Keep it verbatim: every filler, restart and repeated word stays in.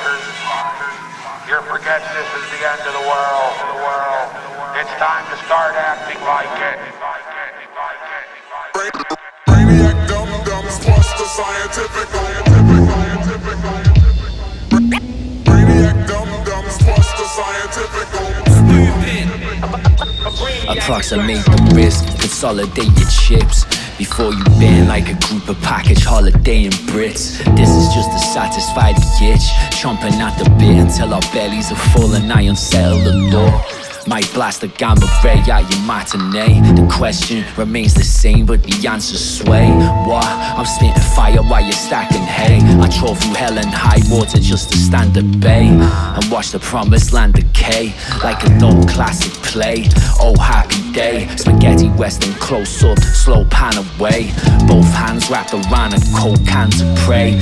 You forget this is the end of the world. The world. It's time to start acting like it. Brainiac dum-dums plus the scientific. Brainiac dum-dums plus the scientific. Approximate the risk, consolidate your chips before you ban like a group of package holiday in Brits. This is just to satisfy the itch, chomping at the bit until our bellies are full and I unsettle the door. Might blast a gamma ray at your matinee. The question remains the same, but the answers sway. What? I'm spitting fire while you're stacking hay. I trove through hell and high water just to stand at bay and watch the promised land decay like an old classic play. Oh, happy day. Spaghetti western close up, slow pan away. Both hands wrapped around a cold can to pray.